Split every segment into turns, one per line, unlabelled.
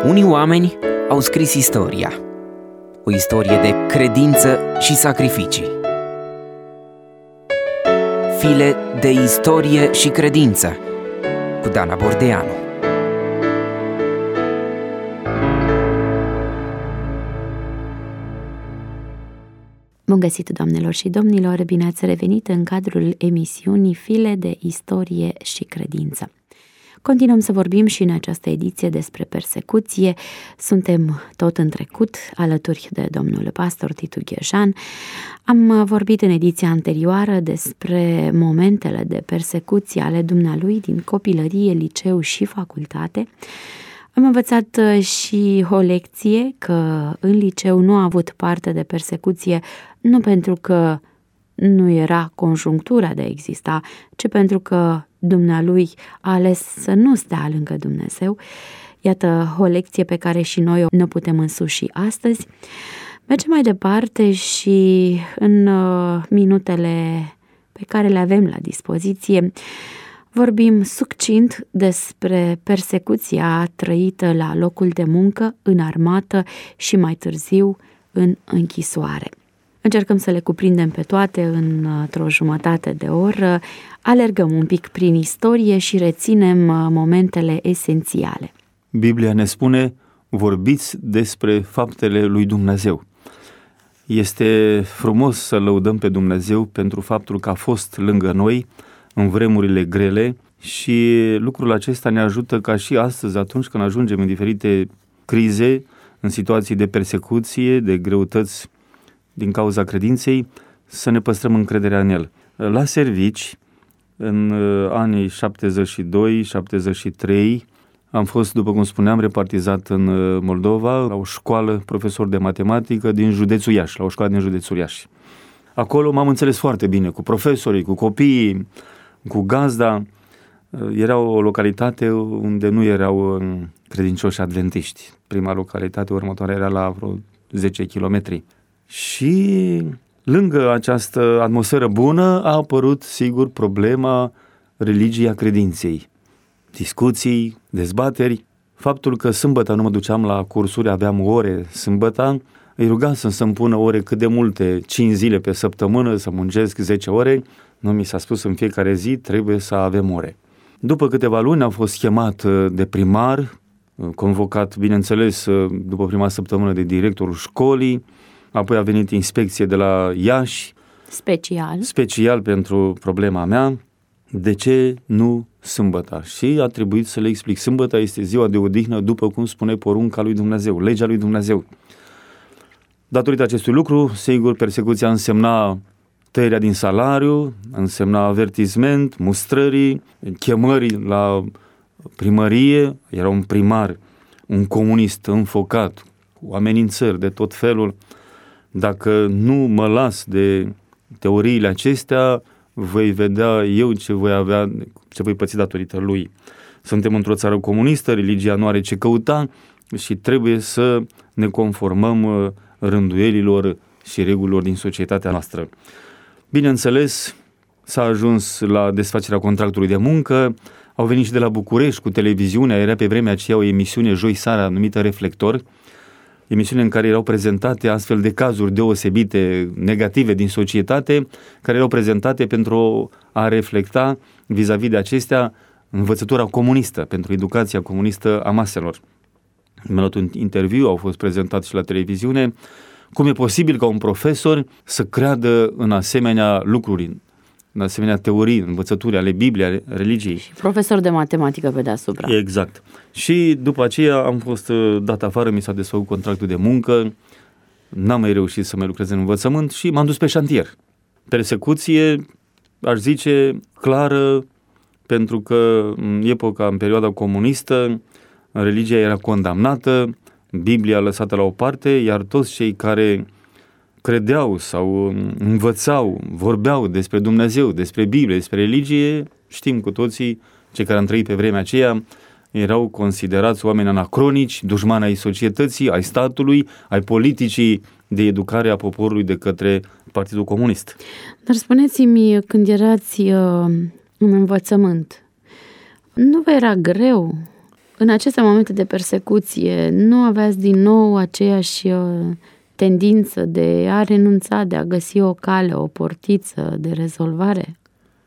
Unii oameni au scris istoria, o istorie de credință și sacrificii. File de istorie și credință cu Dana Bordeanu.
Bun găsit, doamnelor și domnilor, bine ați revenit în cadrul emisiunii File de istorie și credință. Continuăm să vorbim și în această ediție despre persecuție. Suntem tot în trecut, alături de domnul pastor Titu Ghejan. Am vorbit în ediția anterioară despre momentele de persecuție ale dumnealui din copilărie, liceu și facultate. Am învățat și o lecție că în liceu nu a avut parte de persecuție nu pentru că nu era conjunctura de a exista, ci pentru că dumnealui a ales să nu stea lângă Dumnezeu. Iată o lecție pe care și noi ne putem însuși astăzi. Mergem mai departe și în minutele pe care le avem la dispoziție vorbim succint despre persecuția trăită la locul de muncă, în armată și mai târziu în închisoare. Încercăm să le cuprindem pe toate într-o jumătate de oră, alergăm un pic prin istorie și reținem momentele esențiale.
Biblia ne spune, vorbiți despre faptele lui Dumnezeu. Este frumos să lăudăm pe Dumnezeu pentru faptul că a fost lângă noi în vremurile grele și lucrul acesta ne ajută ca și astăzi, atunci când ajungem în diferite crize, în situații de persecuție, de greutăți din cauza credinței, să ne păstrăm încrederea în El. La servici, în anii 72-73, am fost, după cum spuneam, repartizat în Moldova, la o școală, profesor de matematică din județul Iași, la o școală din județul Iași. Acolo m-am înțeles foarte bine cu profesorii, cu copiii, cu gazda. Era o localitate unde nu erau credincioși adventiști. Prima localitate următoare era la vreo 10 kilometri. Și lângă această atmosferă bună a apărut, sigur, problema religiei a credinței. Discuții, dezbateri, faptul că sâmbătă nu mă duceam la cursuri, aveam ore sâmbătă, îi rugasem să-mi pună ore cât de multe, 5 zile pe săptămână, să muncesc 10 ore, nu mi s-a spus în fiecare zi trebuie să avem ore. După câteva luni am fost chemat de primar, convocat, bineînțeles, după prima săptămână de directorul școlii, apoi a venit inspecție de la Iași, special pentru problema mea, de ce nu sâmbăta? Și a trebuit să le explic, sâmbăta este ziua de odihnă, după cum spune porunca lui Dumnezeu, legea lui Dumnezeu. Datorită acestui lucru, sigur, persecuția însemna tăierea din salariu, însemna avertisment, mustrării, chemări la primărie, era un primar, un comunist înfocat, cu amenințări de tot felul. Dacă nu mă las de teoriile acestea, voi vedea eu ce voi păți datorită lui. Suntem într-o țară comunistă, religia nu are ce căuta și trebuie să ne conformăm rânduielilor și regulilor din societatea noastră. Bineînțeles, s-a ajuns la desfacerea contractului de muncă, au venit și de la București cu televiziunea, era pe vremea aceea o emisiune joi seara numită Reflector, emisiune în care erau prezentate astfel de cazuri deosebite, negative din societate, care erau prezentate pentru a reflecta vis-a-vis de acestea învățătura comunistă, pentru educația comunistă a maselor. Mi-a luat un interviu, au fost prezentat și la televiziune, cum e posibil ca un profesor să creadă în asemenea lucruri, în asemenea teorii, învățături ale Bibliei, ale religiei.
Și profesor de matematică pe deasupra.
Exact. Și după aceea am fost dat afară, mi s-a desfăcut contractul de muncă, n-am mai reușit să mai lucrez în învățământ și m-am dus pe șantier. Persecuție, aș zice, clară, pentru că în perioada comunistă, religia era condamnată, Biblia lăsată la o parte, iar toți cei care credeau sau învățau, vorbeau despre Dumnezeu, despre Biblie, despre religie, știm cu toții, cei care am trăit pe vremea aceea, erau considerați oameni anacronici, dușmani ai societății, ai statului, ai politicii de educare a poporului de către Partidul Comunist.
Dar spuneți-mi, când erați în învățământ, nu vă era greu În aceste momente de persecuție, nu aveați din nou aceeași tendință de a renunța, de a găsi o cale, o portiță de rezolvare?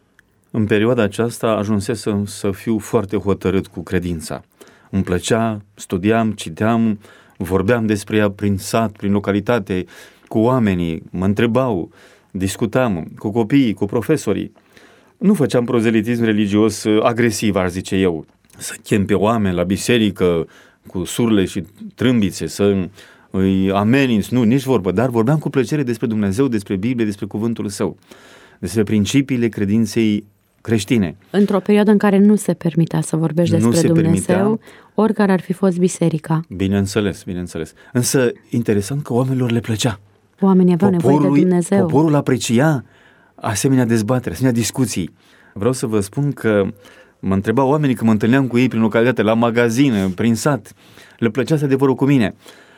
În perioada aceasta ajunsesem să fiu foarte hotărât cu credința. Îmi plăcea, studiam, citeam, vorbeam despre ea prin sat, prin localitate, cu oamenii, mă întrebau, discutam cu copiii, cu profesorii. Nu făceam prozelitism religios agresiv, ar zice eu. Să chem pe oameni la biserică cu surle și trâmbițe, să îi ameninți, nu, nici vorbă, dar vorbeam cu plăcere despre Dumnezeu, despre Biblie, despre cuvântul Său, despre principiile credinței creștine.
Într-o perioadă în care nu se permitea să vorbești despre Dumnezeu, oricare ar fi fost biserica.
Bineînțeles. Însă, interesant că oamenilor le plăcea.
Oamenii aveau nevoie de Dumnezeu.
Poporul aprecia asemenea dezbatere, asemenea discuții. Vreau să vă spun că mă întrebau oamenii când mă întâlneam cu ei prin localitate, la magazin, prin sat. Le plăcea să adevărul cu mine.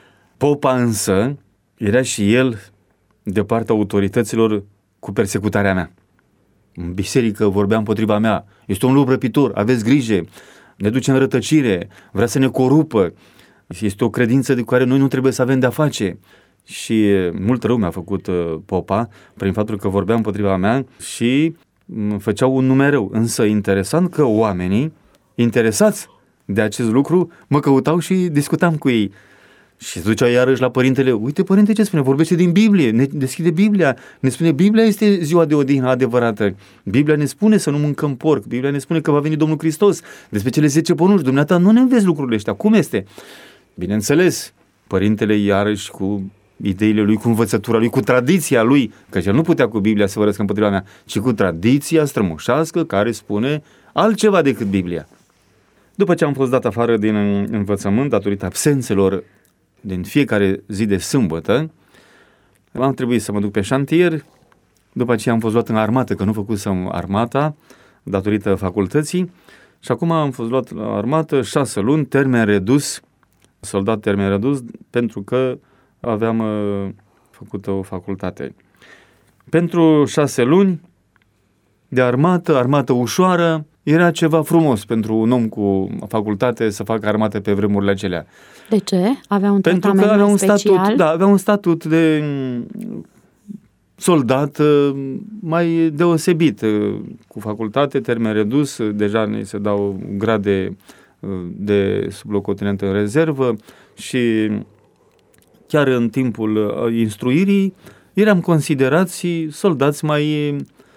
Popa însă era și el de partea autorităților cu persecutarea mea. În biserică vorbea împotriva mea. Este un lup răpitor, aveți grijă, ne duce în rătăcire, vrea să ne corupă. Este o credință de care noi nu trebuie să avem de-a face. Și mult rău mi-a făcut popa prin faptul că vorbea împotriva mea și făceau un nume rău. Însă interesant că oamenii interesați de acest lucru mă căutau și discutam cu ei. Și se ducea iarăși la părintele, uite părinte ce spune, vorbește din Biblie, ne deschide Biblia, ne spune Biblia este ziua de odihnă adevărată, Biblia ne spune să nu mâncăm porc, Biblia ne spune că va veni Domnul Hristos, despre cele 10 porunci, dumneata nu ne înveți lucrurile astea, cum este? Bineînțeles, părintele iarăși cu ideile lui, cu învățătura lui, cu tradiția lui, că el nu putea cu Biblia să vorbească împotriva mea, ci cu tradiția strămoșească care spune altceva decât Biblia. După ce am fost dat afară din învățământ, datorită absențelor din fiecare zi de sâmbătă, am trebuit să mă duc pe șantier, după aceea am fost luat în armată, că nu făcusem armata, datorită facultății, și acum am fost luat la armată 6 luni, termen redus, soldat termen redus, pentru că aveam făcut o facultate. Pentru 6 luni de armată ușoară, era ceva frumos pentru un om cu facultate să facă armată pe vremurile acelea.
De ce? Avea un
pentru că avea un statut, avea un statut de soldat mai deosebit. Cu facultate, termen redus, deja ne se dau grade de sublocotenent în rezervă și chiar în timpul instruirii eram considerați soldați mai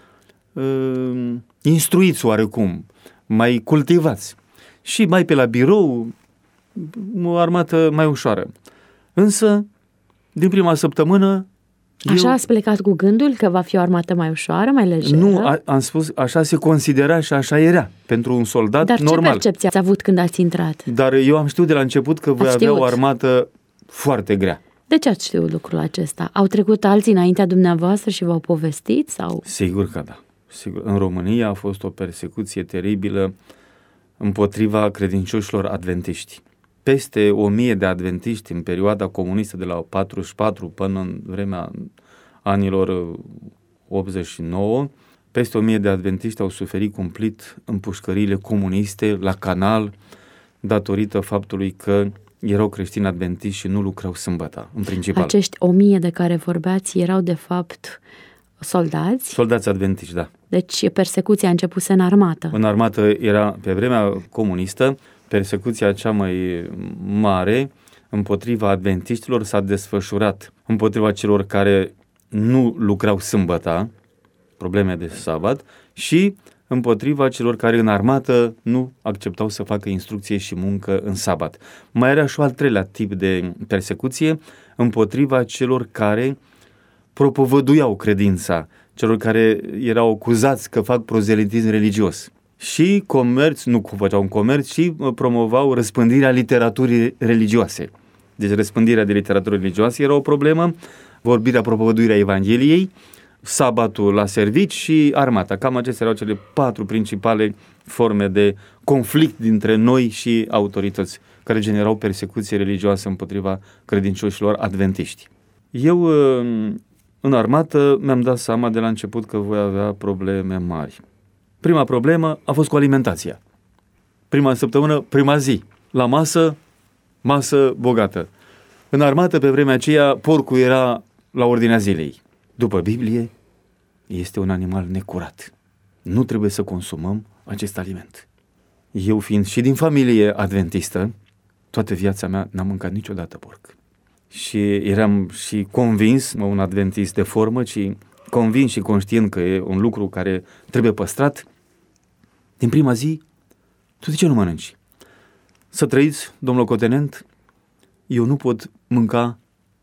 instruiți oarecum, mai cultivați și mai pe la birou, o armată mai ușoară. Însă, din prima săptămână...
Așa ați plecat cu gândul că va fi o armată mai ușoară, mai lejeră?
Nu, am spus, așa se considera și așa era pentru un soldat normal.
Dar ce percepție ați avut când ați intrat?
Dar eu am știut de la început că voi avea o armată foarte grea.
De ce ați știut lucrul acesta? Au trecut alții înaintea dumneavoastră și v-au povestit? Sau?
Sigur că da. Sigur. În România a fost o persecuție teribilă împotriva credincioșilor adventiști. Peste 1000 de adventiști în perioada comunistă de la 44 până în vremea anilor 89, peste 1000 de adventiști au suferit cumplit împușcăriile comuniste la Canal datorită faptului că erau creștini adventiști și nu lucrau sâmbătă, în principal.
Acești 1000 de care vorbeați erau de fapt soldați?
Soldați adventiști, da.
Deci persecuția a început în armată.
În armată era, pe vremea comunistă, persecuția cea mai mare împotriva adventiștilor s-a desfășurat împotriva celor care nu lucrau sâmbăta, probleme de sabat, și împotriva celor care în armată nu acceptau să facă instrucție și muncă în sabat. Mai era și un al treilea tip de persecuție împotriva celor care propovăduiau credința, celor care erau acuzați că fac prozelitism religios. Și comerț, nu făceau un comerț, și promovau răspândirea literaturii religioase. Deci răspândirea de literatură religioasă era o problemă, vorbirea, propovăduirea Evangheliei, sabatul la servici și armata. Cam acestea erau cele 4 principale forme de conflict dintre noi și autorități, care generau persecuție religioasă împotriva credincioșilor adventiști. Eu, în armată, mi-am dat seama de la început că voi avea probleme mari. Prima problemă a fost cu alimentația. Prima săptămână, prima zi, la masă bogată. În armată, pe vremea aceea, porcul era la ordinea zilei. După Biblie, este un animal necurat. Nu trebuie să consumăm acest aliment. Eu fiind și din familie adventistă, toată viața mea n-am mâncat niciodată porc. Și eram și convins, un adventist de formă, ci convins și conștient că e un lucru care trebuie păstrat. Din prima zi, tu de ce nu mănânci? Să trăiți, domnul locotenent, eu nu pot mânca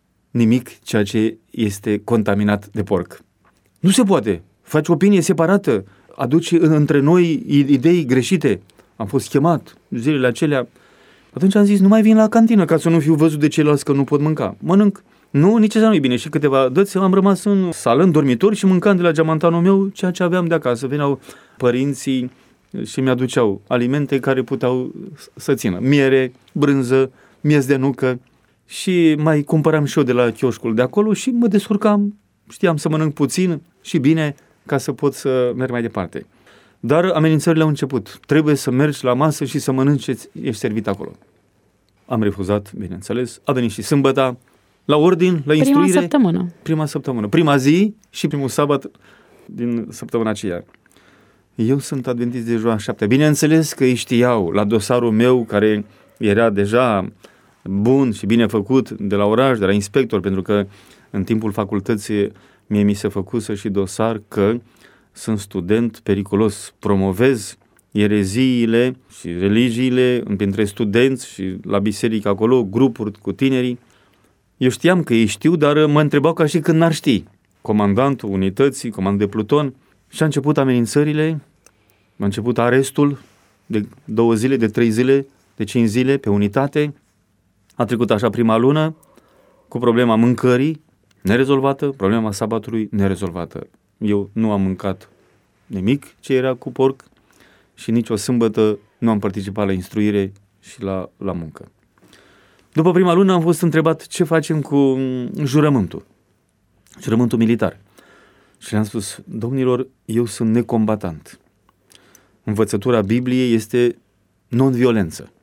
nimic ceea ce este contaminat de porc. Nu se poate. Faci opinie separată, aduci între noi idei greșite. Am fost chemat zilele acelea. Atunci am zis, nu mai vin la cantină ca să nu fiu văzut de ceilalți că nu pot mânca. Mănânc. Nu, nici așa nu e bine. Și câteva dăți am rămas în sală, în dormitor și mâncam de la geamantanul meu ceea ce aveam de acasă. Veneau părinții și mi-aduceau alimente care puteau să țină. Miere, brânză, miez de nucă și mai cumpăram și eu de la chioșcul de acolo și mă descurcam. Știam să mănânc puțin și bine ca să pot să merg mai departe. Dar amenințările au început. Trebuie să mergi la masă și să mănânci ce ești servit acolo. Am refuzat, bineînțeles. A venit și sâmbăta, la ordin, la instruire. Prima săptămână. Prima zi și primul sabat din săptămâna aceea. Eu sunt adventist de ziua 7. Bineînțeles că îi știau la dosarul meu, care era deja bun și bine făcut de la oraș, de la inspector, pentru că în timpul facultății mie mi se făcuse și dosar că sunt student periculos, promovez ereziile și religiile printre studenți și la biserică acolo, grupuri cu tinerii. Eu știam că ei știu, dar mă întrebau ca și când n-ar ști. Comandantul unității, comandant de pluton, și a început amenințările, a început arestul de 2 zile, de 3 zile, de 5 zile pe unitate. A trecut așa prima lună cu problema mâncării nerezolvată, problema sabatului nerezolvată. Eu nu am mâncat nimic ce era cu porc și nici o sâmbătă nu am participat la instruire și la muncă. După prima lună am fost întrebat ce facem cu jurământul militar. Și le-am spus, domnilor, eu sunt necombatant. Învățătura Bibliei este non-violență.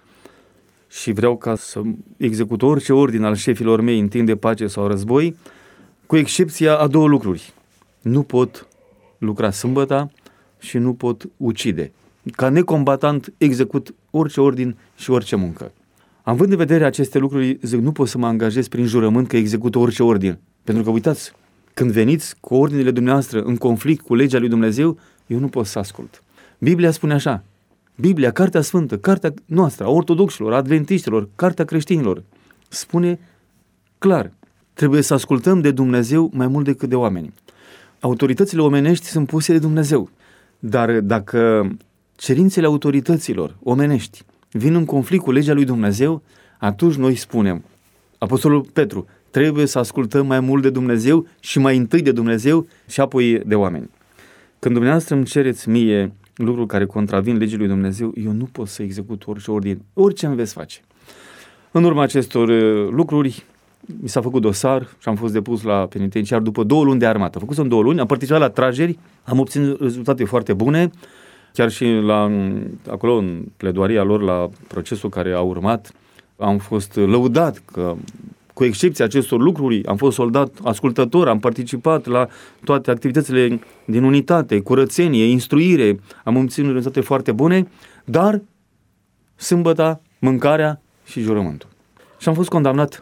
Și vreau ca să execut orice ordin al șefilor mei în timp de pace sau război, cu excepția a 2 lucruri. Nu pot lucra sâmbăta și nu pot ucide. Ca necombatant execut orice ordin și orice muncă. Având în vedere aceste lucruri, zic, nu pot să mă angajez prin jurământ că execut orice ordin. Pentru că, uitați, când veniți cu ordinele dumneavoastră în conflict cu legea lui Dumnezeu, eu nu pot să ascult. Biblia spune așa, Biblia, Cartea Sfântă, Cartea noastră, a ortodoxilor, a adventiștilor, Cartea creștinilor, spune clar, trebuie să ascultăm de Dumnezeu mai mult decât de oameni. Autoritățile omenești sunt puse de Dumnezeu, dar dacă cerințele autorităților omenești vin în conflict cu legea lui Dumnezeu, atunci noi spunem, Apostolul Petru, trebuie să ascultăm mai mult de Dumnezeu și mai întâi de Dumnezeu și apoi de oameni. Când dumneavoastră îmi cereți mie lucruri care contravin legii lui Dumnezeu, eu nu pot să execut orice ordine, orice îmi veți face. În urma acestor lucruri, mi s-a făcut dosar și am fost depus la penitenciar după 2 luni de armată. Făcut în 2 luni, am participat la trageri, am obținut rezultate foarte bune, chiar și acolo în pledoaria lor la procesul care a urmat, am fost lăudat că, cu excepția acestor lucruri, am fost soldat ascultător, am participat la toate activitățile din unitate, curățenie, instruire, am obținut rezultate foarte bune, dar sâmbăta, mâncarea și jurământul. Și am fost condamnat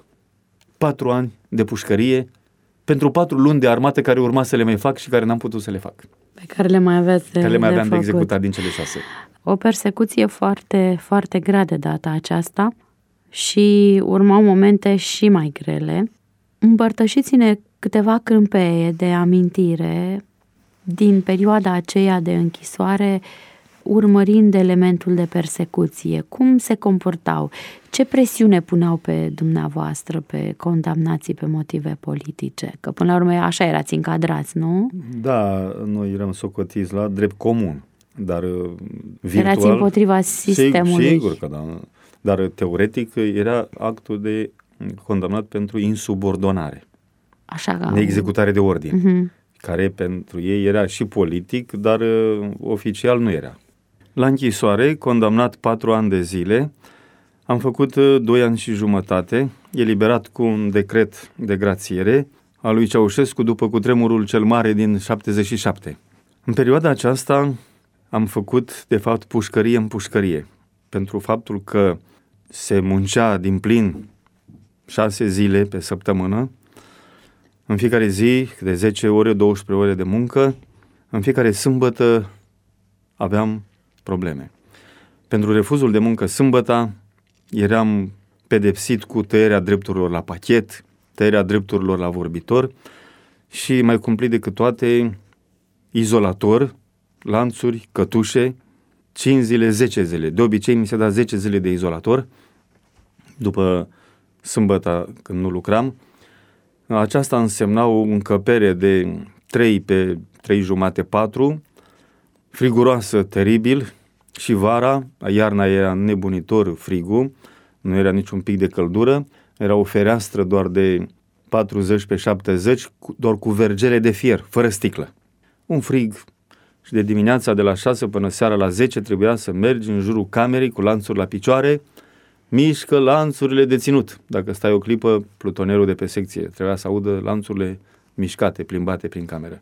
4 ani de pușcărie pentru 4 luni de armată care urma să le mai fac și care n-am putut să le fac.
Pe care le mai aveți de
aveam de executat din cele 6.
O persecuție foarte, foarte grea de data aceasta și urmau momente și mai grele. Împărtășiți-ne câteva crâmpeie de amintire din perioada aceea de închisoare, urmărind elementul de persecuție. Cum se comportau? Ce presiune puneau pe dumneavoastră, pe condamnații pe motive politice? Că până la urmă așa erați încadrați, nu?
Da, noi eram socotiți la drept comun, dar virtual...
Erați împotriva sistemului.
Sigur că da, dar teoretic era actul de condamnat pentru insubordonare.
Așa că...
Neexecutare de ordin, care pentru ei era și politic, dar oficial nu era. La închisoare, condamnat 4 ani de zile, Am făcut 2 ani și jumătate, eliberat cu un decret de grațiere al lui Ceaușescu după cutremurul cel mare din 77. În perioada aceasta am făcut, de fapt, pușcărie în pușcărie, pentru faptul că se muncea din plin 6 zile pe săptămână, în fiecare zi de 10 ore, 12 ore de muncă, în fiecare sâmbătă aveam probleme. Pentru refuzul de muncă sâmbăta eram pedepsit cu tăierea drepturilor la pachet, tăierea drepturilor la vorbitor și, mai cumplit decât toate, izolator, lanțuri, cătușe, 5 zile, 10 zile. De obicei mi se da 10 zile de izolator după sâmbăta când nu lucram. Aceasta însemna o încăpere de 3 pe 3 jumate, 4, friguroasă, teribil, și vara, iarna era nebunitor frigul, nu era niciun pic de căldură, era o fereastră doar de 40 pe 70, doar cu vergele de fier, fără sticlă. Un frig și de dimineața de la 6 până seara la 10 trebuia să mergi în jurul camerei cu lanțuri la picioare, mișcă lanțurile de ținut. Dacă stai o clipă, plutonerul de pe secție trebuia să audă lanțurile mișcate, plimbate prin cameră.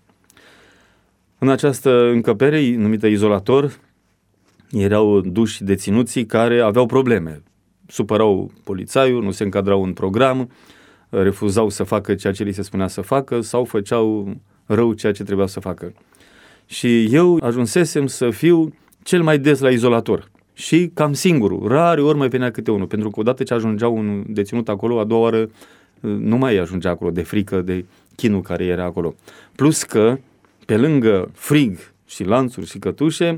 În această încăpere, numită izolator, erau duși deținuții care aveau probleme. Supărau polițaiul, nu se încadrau în program, refuzau să facă ceea ce li se spunea să facă sau făceau rău ceea ce trebuia să facă. Și eu ajunsesem să fiu cel mai des la izolator și cam singurul. Rare ori mai venea câte unul, pentru că odată ce ajungea un deținut acolo, a doua oară nu mai ajungea acolo de frică, de chinul care era acolo. Plus că, pe lângă frig și lanțuri și cătușe,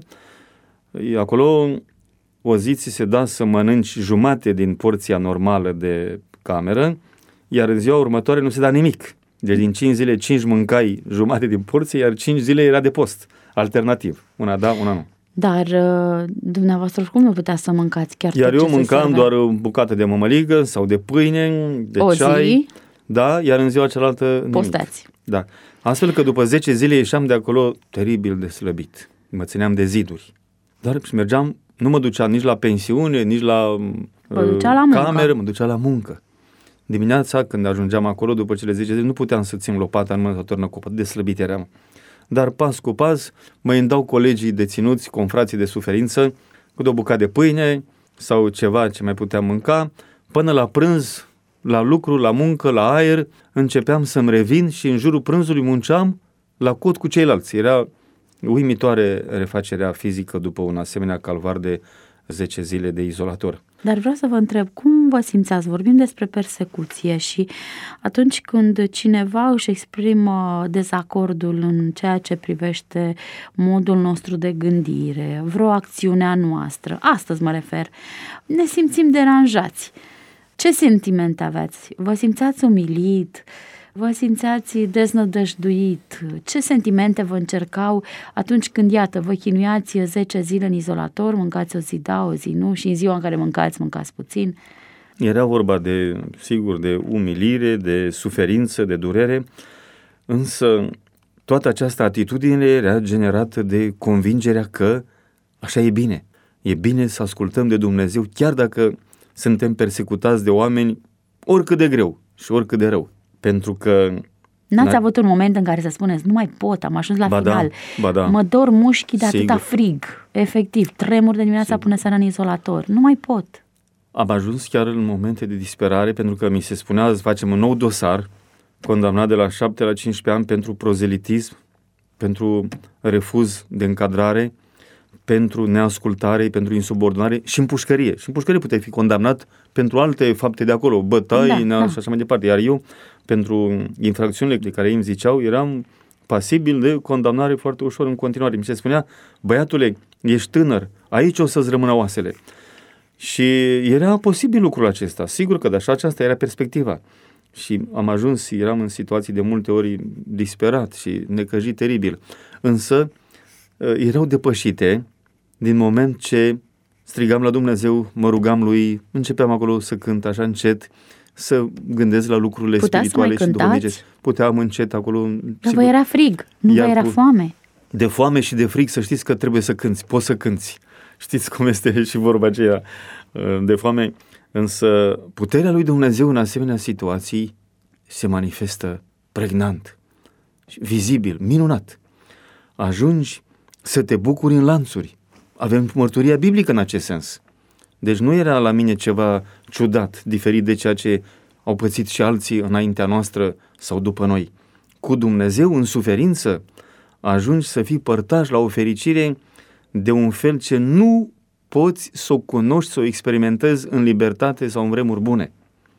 acolo o zi ți se da să mănânci jumate din porția normală de cameră, iar în ziua următoare nu se da nimic. Deci din 5 zile, 5 mâncai jumate din porție, iar 5 zile era de post, alternativ. Una da, una nu.
Dar dumneavoastră oricum nu putea să mâncați chiar
iar
tot
eu
ce
mâncam
se
doar o bucată de mămăligă sau de pâine, de
o
ceai.
Zi?
Da, iar în ziua cealaltă nimic.
Postați.
Da. Astfel că după 10 zile ieșeam de acolo teribil de slăbit. Mă țineam de ziduri. Dar și mergeam, nu mă ducea nici la pensiune, nici la cameră, mă ducea la muncă. Dimineața, când ajungeam acolo, după cele 10 zile, nu puteam să țin lopata în mână sau turnă cu de slăbit eram. Dar pas cu pas mă îndau colegii deținuți, confrații de suferință, cu o bucată de pâine sau ceva ce mai puteam mânca, până la prânz, la lucru, la muncă, la aer, începeam să-mi revin și în jurul prânzului munceam la cot cu ceilalți. Era uimitoare refacerea fizică după un asemenea calvar de 10 zile de izolator.
Dar vreau să vă întreb, cum vă simțeați? Vorbim despre persecuție și atunci când cineva își exprimă dezacordul în ceea ce privește modul nostru de gândire, vreo acțiune a noastră, astăzi mă refer, ne simțim deranjați. Ce sentiment aveați? Vă simțeați umilit? Vă simțeați deznădăjduit? Ce sentimente vă încercau atunci când, iată, vă chinuiați 10 zile în izolator, mâncați o zi da, o zi nu și în ziua în care mâncați puțin?
Era vorba de, sigur, de umilire, de suferință, de durere, însă toată această atitudine era generată de convingerea că așa e bine. E bine să ascultăm de Dumnezeu, chiar dacă suntem persecutați de oameni oricât de greu și oricât de rău. Pentru că...
N-ați avut un moment în care să spuneți, nu mai pot, am ajuns la final,
da.
Mă dor mușchii de atâta
Sigur.
frig, efectiv, tremur de dimineața până seara în izolator, nu mai pot.
Am ajuns chiar în momente de disperare, pentru că mi se spunea, azi facem un nou dosar, condamnat de la 7 la 15 ani pentru prozelitism, pentru refuz de încadrare, pentru neascultare, pentru insubordonare și în pușcărie. Și în pușcărie puteai fi condamnat pentru alte fapte de acolo, bătăi și așa mai departe. Iar eu, pentru infracțiunile de care ei îmi ziceau, eram pasibil de condamnare foarte ușor în continuare. Mi se spunea, băiatule, ești tânăr, aici o să-ți rămână oasele. Și era posibil lucrul acesta. Sigur că de așa aceasta era perspectiva. Și am ajuns, eram în situații de multe ori disperat și necăjit teribil. Însă erau depășite din moment ce strigam la Dumnezeu, mă rugam lui, începeam acolo să cânt așa încet, să gândesc la lucrurile spirituale și duhovnicești. Puteam încet acolo.
Dar vă era frig, nu vă era foame.
De foame și de frig să știți că trebuie să cânți, poți să cânți. Știți cum este și vorba aceea de foame. Însă puterea lui Dumnezeu în asemenea situații se manifestă pregnant, vizibil, minunat. Ajungi să te bucuri în lanțuri. Avem mărturia biblică în acest sens. Deci nu era la mine ceva ciudat, diferit de ceea ce au pățit și alții înaintea noastră sau după noi. Cu Dumnezeu în suferință ajungi să fii părtaș la o fericire de un fel ce nu poți să o cunoști, să o experimentezi în libertate sau în vremuri bune.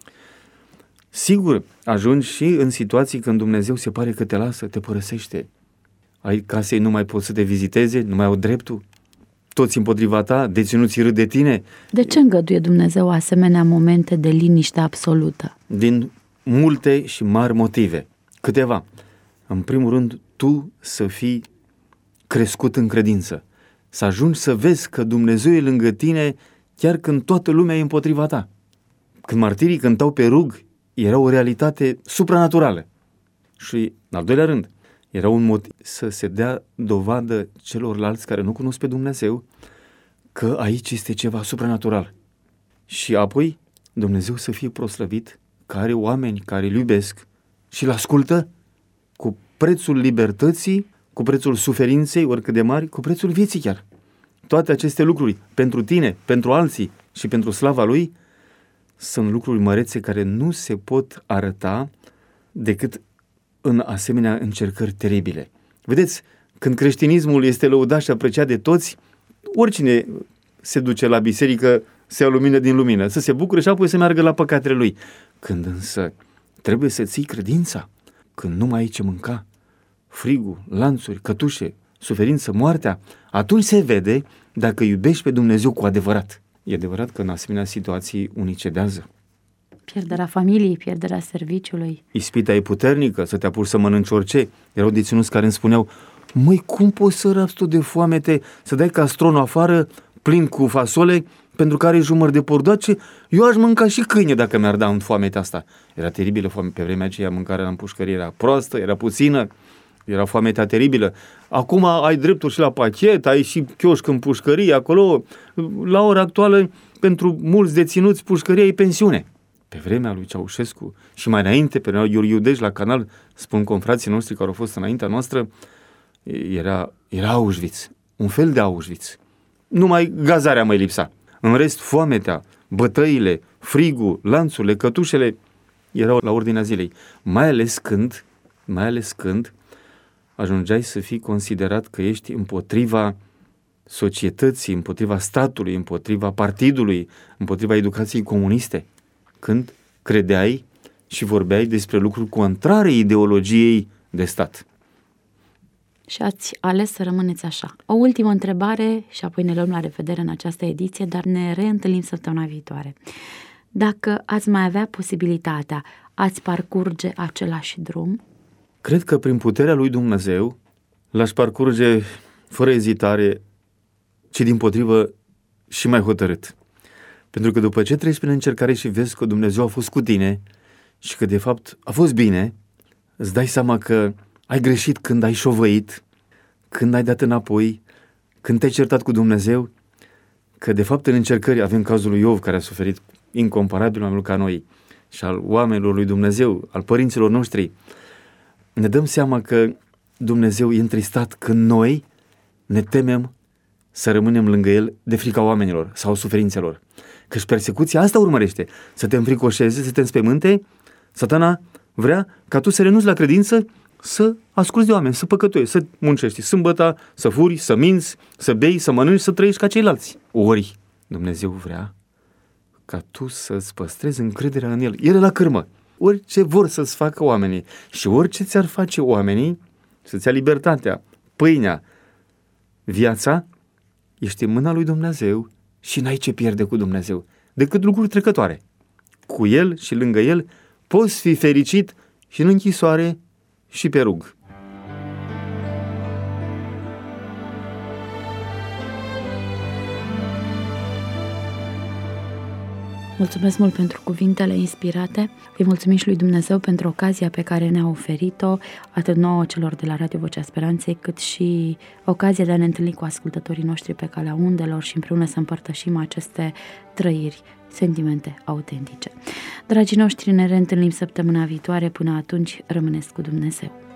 Sigur, ajungi și în situații când Dumnezeu se pare că te lasă, te părăsește. Ai casei, nu mai poți să te viziteze, nu mai au dreptul, toți împotriva ta, deținuții râd de tine.
De ce îngăduie Dumnezeu asemenea momente de liniște absolută?
Din multe și mari motive. Câteva. În primul rând, tu să fii crescut în credință. Să ajungi să vezi că Dumnezeu e lângă tine chiar când toată lumea e împotriva ta. Când martirii cântau pe rug, era o realitate supranaturală. Și, în al doilea rând, era un motiv să se dea dovadă celorlalți care nu cunosc pe Dumnezeu că aici este ceva supranatural. Și apoi Dumnezeu să fie proslăvit, că are oameni care îl iubesc și îl ascultă cu prețul libertății, cu prețul suferinței, oricât de mari, cu prețul vieții chiar. Toate aceste lucruri, pentru tine, pentru alții și pentru slava Lui, sunt lucruri mărețe care nu se pot arăta decât în asemenea încercări teribile. Vedeți, când creștinismul este lăudat și apreciat de toți, oricine se duce la biserică se ia lumină din lumină, să se bucure și apoi să meargă la păcatele lui. Când însă trebuie să ții credința, când nu mai ai ce mânca, frigul, lanțuri, cătușe, suferință, moartea, atunci se vede dacă iubești pe Dumnezeu cu adevărat. E adevărat că în asemenea situații unii cedează.
Pierderea familiei, pierderea serviciului.
Ispita e puternică, să te apuci să mănânci orice. Erau deținuți care îmi spuneau: măi, cum poți să răbzi tu de foamete, să dai castronul afară plin cu fasole pentru care e jumări de pordoace? Eu aș mânca și câine dacă mi-ar da în foamea asta. Era teribilă foame. Pe vremea aceea mâncarea în pușcărie era proastă, era puțină, era foamea teribilă. Acum ai dreptul și la pachet, ai și chioșc în pușcărie acolo. La ora actuală, pentru mulți deținuți, pușcăria e pensiune. Pe vremea lui Ceaușescu și mai înainte, pe vremea Iuliu Dej la canal, spun confrații noștri care au fost înaintea noastră, era Auschwitz, un fel de Auschwitz. Numai gazarea mai lipsa. În rest, foametea, bătăile, frigul, lanțurile, cătușele erau la ordinea zilei. Mai ales când ajungeai să fii considerat că ești împotriva societății, împotriva statului, împotriva partidului, împotriva educației comuniste. Când credeai și vorbeai despre lucruri contrare ideologiei de stat.
Și ați ales să rămâneți așa. O ultimă întrebare și apoi ne luăm la revedere în această ediție, dar ne reîntâlnim săptămâna viitoare. Dacă ați mai avea posibilitatea, ați parcurge același drum?
Cred că prin puterea lui Dumnezeu l-aș parcurge fără ezitare, ci dimpotrivă și mai hotărât. Pentru că după ce treci prin încercare și vezi că Dumnezeu a fost cu tine și că de fapt a fost bine, îți dai seama că ai greșit când ai șovăit, când ai dat înapoi, când te-ai certat cu Dumnezeu, că de fapt în încercări avem cazul lui Iov, care a suferit incomparabil mai mult ca noi, și al oamenilor lui Dumnezeu, al părinților noștri. Ne dăm seama că Dumnezeu e întristat când noi ne temem să rămânem lângă El de frica oamenilor sau suferințelor. Căci persecuția asta urmărește, să te înfricoșeze, să te înspăimânte. Satana vrea ca tu să renunți la credință, să asculți de oameni, să păcătuiești, să muncești sâmbăta, să furi, să minți, să bei, să mănânci, să trăiești ca ceilalți. Ori Dumnezeu vrea ca tu să-ți păstrezi încrederea în El. El e la cârmă. Orice vor să-ți facă oamenii și orice ți-ar face oamenii, să-ți ia libertatea, pâinea, viața, ești în mâna lui Dumnezeu și n-ai ce pierde cu Dumnezeu decât lucruri trecătoare. Cu El și lângă El poți fi fericit și în închisoare și pe rug.
Mulțumesc mult pentru cuvintele inspirate. Îi mulțumim și lui Dumnezeu pentru ocazia pe care ne-a oferit-o, atât nouă celor de la Radio Vocea Speranței, cât și ocazia de a ne întâlni cu ascultătorii noștri pe calea undelor și împreună să împărtășim aceste trăiri, sentimente autentice. Dragii noștri, ne reîntâlnim săptămâna viitoare. Până atunci, rămâneți cu Dumnezeu.